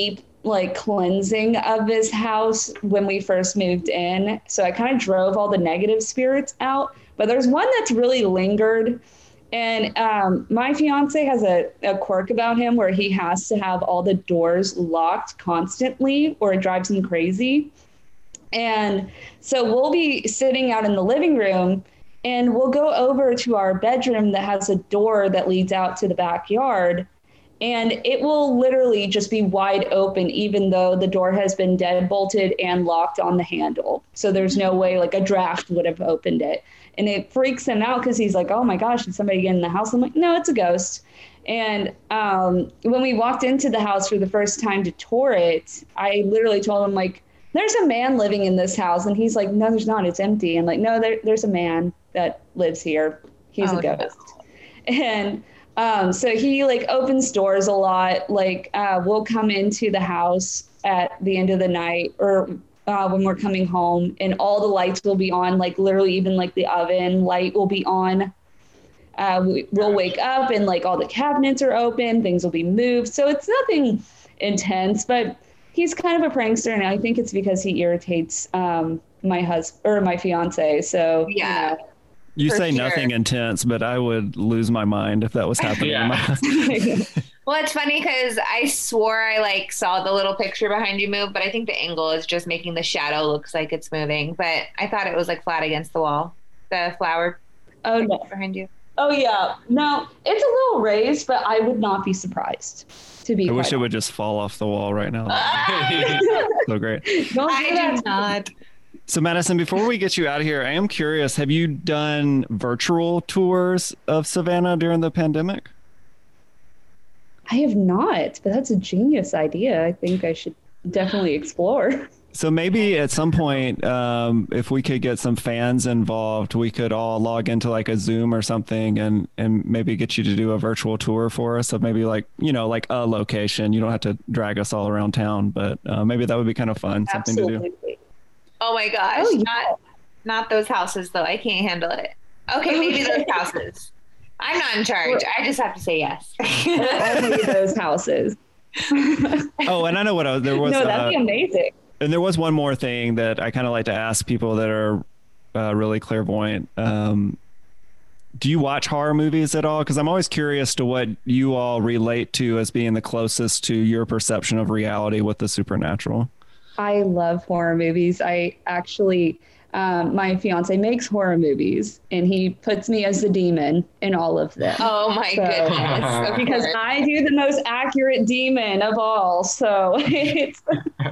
like cleansing of this house when we first moved in. So I kind of drove all the negative spirits out. But there's one that's really lingered. And um, my fiance has a, a quirk about him where he has to have all the doors locked constantly or it drives him crazy. And so we'll be sitting out in the living room and we'll go over to our bedroom that has a door that leads out to the backyard. And it will literally just be wide open, even though the door has been deadbolted and locked on the handle. So there's no way like a draft would have opened it. And it freaks him out because he's like, oh my gosh, did somebody get in the house? I'm like, no, it's a ghost. And um, when we walked into the house for the first time to tour it, I literally told him, like, there's a man living in this house. And he's like, no, there's not. It's empty. And like, no, there, there's a man that lives here. He's oh, a ghost. No. And um, so he like opens doors a lot. Like uh, we'll come into the house at the end of the night or uh, when we're coming home and all the lights will be on, like literally even like the oven light will be on. Uh, we, we'll wake up and like all the cabinets are open, things will be moved. So it's nothing intense, but he's kind of a prankster. And I think it's because he irritates um, my husband or my fiance. So yeah. You know, You For say sure. nothing intense, but I would lose my mind if that was happening. Yeah. in my house. Well, it's funny because I swore I like saw the little picture behind you move, but I think the angle is just making the shadow looks like it's moving. But I thought it was like flat against the wall, the flower oh no. behind you. Oh yeah. No, it's a little raised, but I would not be surprised to be I wish quite it would just fall off the wall right now. So great. honest. Don't I do that. do not. So Madison, before we get you out of here, I am curious, have you done virtual tours of Savannah during the pandemic? I have not, but that's a genius idea. I think I should definitely explore. So maybe at some point, um, if we could get some fans involved, we could all log into like a Zoom or something and, and maybe get you to do a virtual tour for us of maybe like, you know, like a location. You don't have to drag us all around town, but uh, maybe that would be kind of fun, something to do. Absolutely. Oh my gosh. Oh, yeah. Not not those houses though. I can't handle it. Okay, maybe those houses. I'm not in charge. I just have to say yes. Only those houses. Oh, and I know what I was, there was. No, that'd uh, be amazing. And there was one more thing that I kind of like to ask people that are uh, really clairvoyant. Um, do you watch horror movies at all? Because I'm always curious to what you all relate to as being the closest to your perception of reality with the supernatural. I love horror movies. I actually, um, my fiance makes horror movies and he puts me as the demon in all of them. Oh my So- goodness. Of Because course. I do the most accurate demon of all. So it's,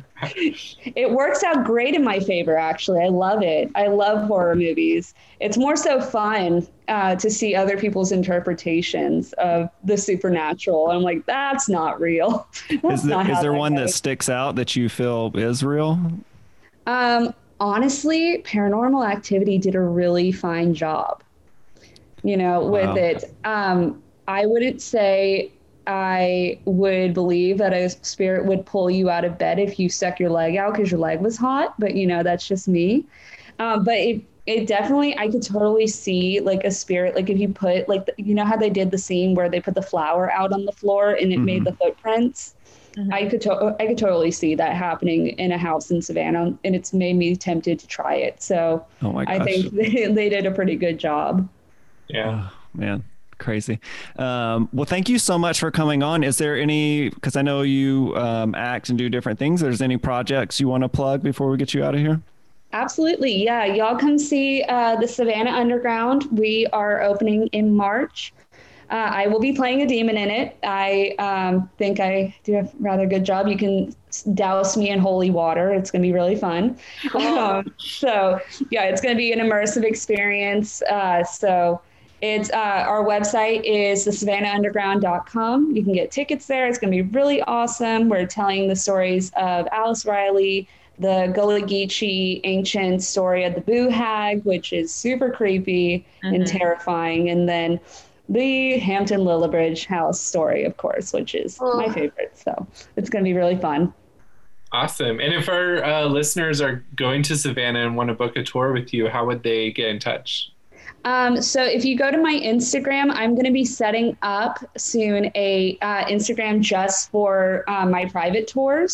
it works out great in my favor, actually. I love it. I love horror movies. It's more so fun uh, to see other people's interpretations of the supernatural. I'm like, that's not real. That's Is there, not is how there that one that goes. sticks out that you feel is real? Um, honestly, Paranormal Activity did a really fine job, you know, with Wow. it. Um, I wouldn't say I would believe that a spirit would pull you out of bed if you stuck your leg out because your leg was hot, but you know, that's just me. Um, but it, it definitely, I could totally see like a spirit, like if you put like, the, you know how they did the scene where they put the flower out on the floor and it Mhm. made the footprints. Mhm. I could to- I could totally see that happening in a house in Savannah, and it's made me tempted to try it. So Oh my gosh. I think they, they did a pretty good job. Yeah. Oh, man, crazy. Um, well, thank you so much for coming on. Is there any, because I know you um, act and do different things, there's any projects you want to plug before we get you out of here? Absolutely. Yeah. Y'all come see uh, the Savannah Underground. We are opening in March. Uh, I will be playing a demon in it. I um, think I do a rather good job. You can douse me in holy water. It's going to be really fun. Um, so yeah, it's going to be an immersive experience. Uh, so it's uh, our website is the savannah underground dot com. You can get tickets there. It's going to be really awesome. We're telling the stories of Alice Riley, the Gullah Geechee ancient story of the Boo Hag, which is super creepy and Mhm. terrifying. And then the Hampton Lillibridge house story, of course, which is Oh. my favorite. So it's going to be really fun. Awesome. And if our uh, listeners are going to Savannah and want to book a tour with you, how would they get in touch? Um, so if you go to my Instagram, I'm going to be setting up soon a uh, Instagram just for uh, my private tours.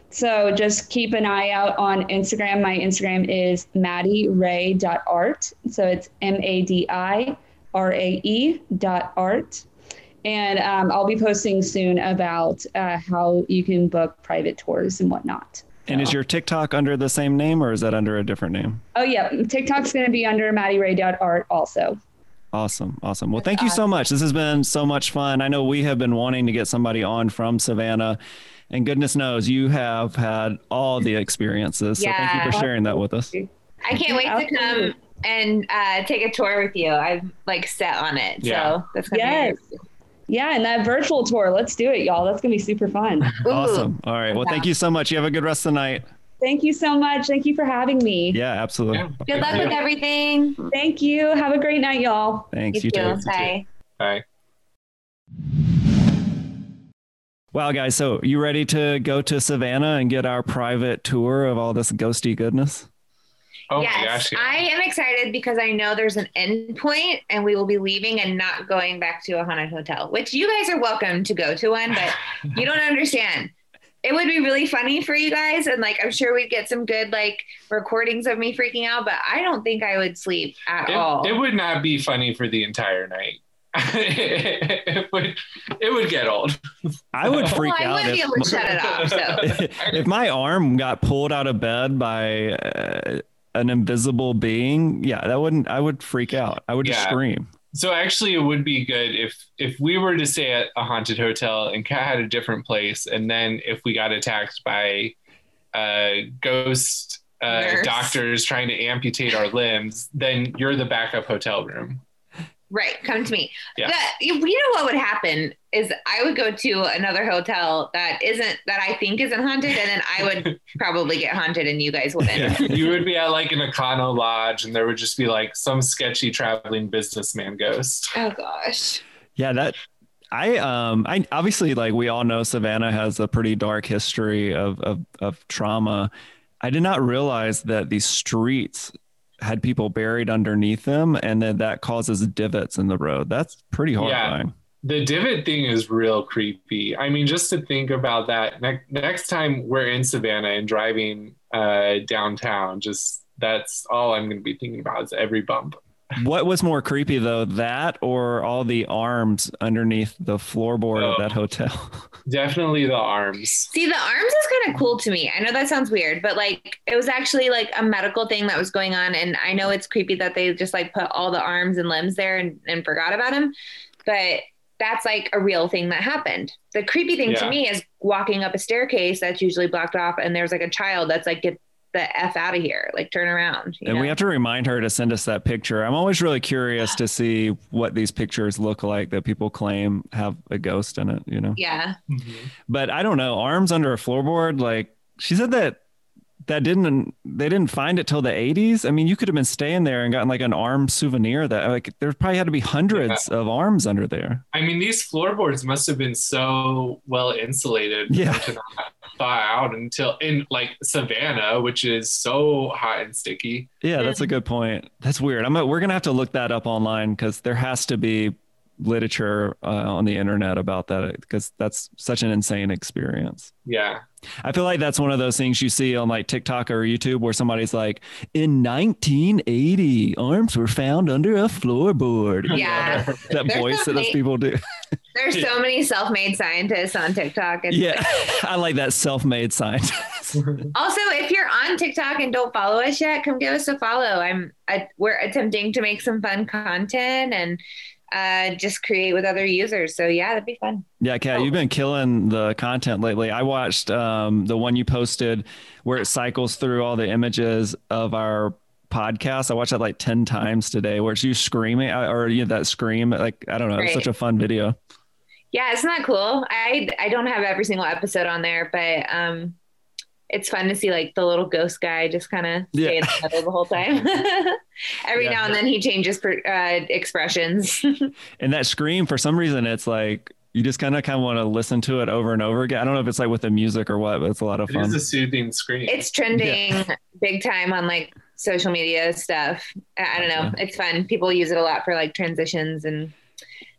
So just keep an eye out on Instagram. My Instagram is maddie ray dot art. So it's M A D I R A E dot art. And um, I'll be posting soon about uh, how you can book private tours and whatnot. And is your TikTok under the same name or is that under a different name? Oh, yeah. TikTok's going to be under maddie ray dot art also. Awesome. Awesome. Well, thank you so much. This has been so much fun. I know we have been wanting to get somebody on from Savannah, and goodness knows you have had all the experiences. So Yeah. thank you for sharing that with us. I can't wait to come and uh, take a tour with you. I'm like set on it. Yeah. So that's going to Yes. be Yeah, and that virtual tour. Let's do it, y'all. That's going to be super fun. Ooh. Awesome. All right. Well, thank you so much. You have a good rest of the night. Thank you so much. Thank you for having me. Yeah, absolutely. Yeah. Good luck with everything. Thank you. Have a great night, y'all. Thanks. You You too. too. Bye. Bye. Wow, guys. So you ready to go to Savannah and get our private tour of all this ghosty goodness? Oh yes, my gosh. Yeah. I am excited because I know there's an end point and we will be leaving and not going back to a haunted hotel, which you guys are welcome to go to one, but you don't understand. It would be really funny for you guys. And like, I'm sure we'd get some good like recordings of me freaking out, but I don't think I would sleep at It, all. it would not be funny for the entire night. it would it would get old. I would freak well, I out would be if, able to shut it off. So if my arm got pulled out of bed by uh, an invisible being. Yeah, that wouldn't, I would freak out. I would just Yeah. scream. So actually, it would be good if if we were to stay at a haunted hotel and Kat had a different place, and then if we got attacked by uh, ghost uh, Nurse. doctors trying to amputate our limbs, then you're the backup hotel room. right, come to me. Yeah. That, you you know what would happen is I would go to another hotel that isn't that I think isn't haunted, and then I would probably get haunted, and you guys wouldn't. Yeah. You would be at like an Econo Lodge, and there would just be like some sketchy traveling businessman ghost. Oh gosh. Yeah, that I um I obviously, like, we all know Savannah has a pretty dark history of of, of trauma. I did not realize that these streets had people buried underneath them, and then that causes divots in the road. That's pretty horrifying. The divot thing is real creepy. I mean, just to think about that, ne- next time we're in Savannah and driving uh, downtown, just that's all I'm going to be thinking about is every bump. What was more creepy though, that or all the arms underneath the floorboard Oh. of that hotel? Definitely the arms. See, the arms is kind of cool to me. I know that sounds weird, but like it was actually like a medical thing that was going on. And I know it's creepy that they just like put all the arms and limbs there and, and forgot about them. But that's like a real thing that happened. The creepy thing Yeah. to me is walking up a staircase that's usually blocked off and there's like a child that's like, get the F out of here, like turn around. You And know? we have to remind her to send us that picture. I'm always really curious to see what these pictures look like that people claim have a ghost in it, you know? Yeah. But I don't know, arms under a floorboard, like she said that that didn't, they didn't find it till the eighties. I mean, you could have been staying there and gotten like an arm souvenir that like there probably had to be hundreds of arms under there. I mean, these floorboards must have been so well insulated Yeah. to not thaw out until in like Savannah, which is so hot and sticky. Yeah, that's a good point. That's weird. I'm we're gonna have to look that up online because there has to be literature uh, on the internet about that because that's such an insane experience. Yeah. I feel like that's one of those things you see on like TikTok or YouTube where somebody's like, in nineteen eighty, arms were found under a floorboard. Yeah. That There's voice that those something- people do. There's so many self-made scientists on TikTok. And Yeah, I like that self-made scientist. Also, if you're on TikTok and don't follow us yet, come give us a follow. I'm I, we're attempting to make some fun content and uh, just create with other users. So yeah, that'd be fun. Yeah, Kat, you've been killing the content lately. I watched um, the one you posted where it cycles through all the images of our podcast. I watched that like ten times today where it's you screaming or you know, that scream. Like, I don't know. It's Right. such a fun video. Yeah, isn't that cool? I I don't have every single episode on there, but um, it's fun to see like the little ghost guy just kind of stay Yeah. in the middle the whole time. Every Yeah. now and then he changes per, uh, expressions. And that scream, for some reason, it's like you just kind of kind of want to listen to it over and over again. I don't know if it's like with the music or what, but it's a lot of It fun. is a soothing scream. It's trending big time on like social media stuff. I I don't know. It's fun. People use it a lot for like transitions and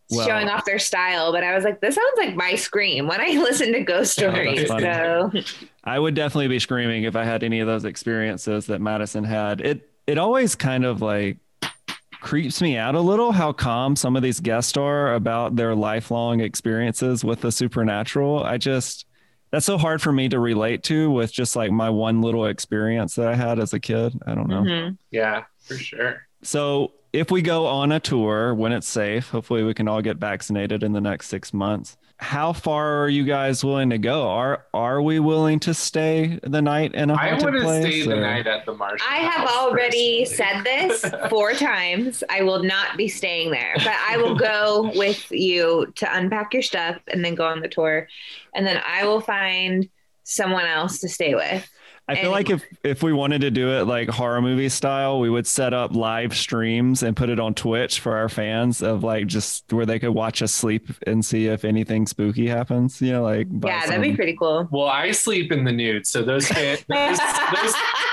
Well, showing off their style, but I was like, this sounds like my Scream when I listen to ghost stories. So I would definitely be screaming if I had any of those experiences that Madison had. It it always kind of like creeps me out a little how calm some of these guests are about their lifelong experiences with the supernatural. I just, that's so hard for me to relate to with just like my one little experience that I had as a kid. I don't know. Mm-hmm. Yeah, for sure. So if we go on a tour when it's safe, hopefully we can all get vaccinated in the next six months. How far are you guys willing to go? Are are we willing to stay the night in a haunted I want to place? stay or? the night at the Martian. I have House, already personally. said this four times. I will not be staying there, but I will go with you to unpack your stuff and then go on the tour. And then I will find someone else to stay with. I feel And- like if, if we wanted to do it like horror movie style, we would set up live streams and put it on Twitch for our fans of like just where they could watch us sleep and see if anything spooky happens, you know, like. by Yeah, that'd be some- pretty cool. Well, I sleep in the nude, so those fan- those, those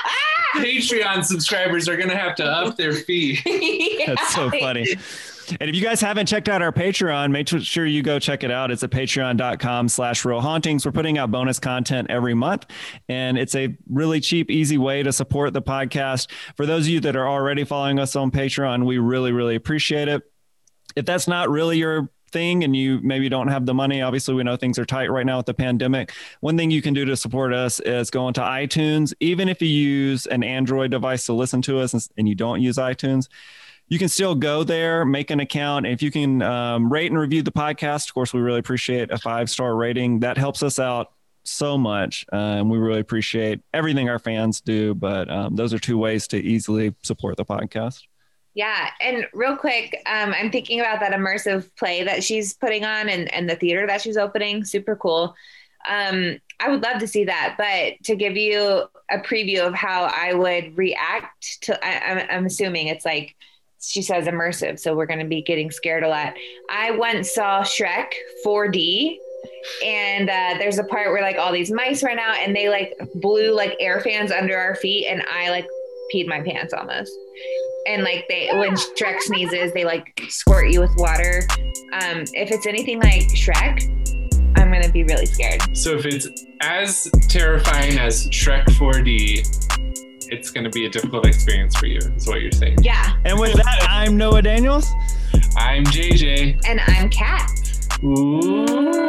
Patreon subscribers are gonna have to up their fee. That's so funny. And if you guys haven't checked out our Patreon, make sure you go check it out. It's at patreon.com slash real hauntings. We're putting out bonus content every month, and it's a really cheap, easy way to support the podcast. For those of you that are already following us on Patreon, we really, really appreciate it. If that's not really your thing and you maybe don't have the money, obviously we know things are tight right now with the pandemic. One thing you can do to support us is go into iTunes. Even if you use an Android device to listen to us and you don't use iTunes, you can still go there, make an account. And if you can um, rate and review the podcast, of course, we really appreciate a five-star rating. That helps us out so much. Uh, and we really appreciate everything our fans do. But um, those are two ways to easily support the podcast. Yeah. And real quick, um, I'm thinking about that immersive play that she's putting on and, and the theater that she's opening. Super cool. Um, I would love to see that, but to give you a preview of how I would react to, I, I'm, I'm assuming it's like, she says immersive, so we're going to be getting scared a lot. I once saw Shrek four D, and uh, there's a part where like all these mice ran out and they like blew like air fans under our feet, and I like peed my pants almost. And like they, when Shrek sneezes, they like squirt you with water. Um, if it's anything like Shrek, I'm going to be really scared. So if it's as terrifying as Shrek four D, it's going to be a difficult experience for you, is what you're saying. Yeah. And with that, I'm Noah Daniels. I'm J J. And I'm Kat. Ooh.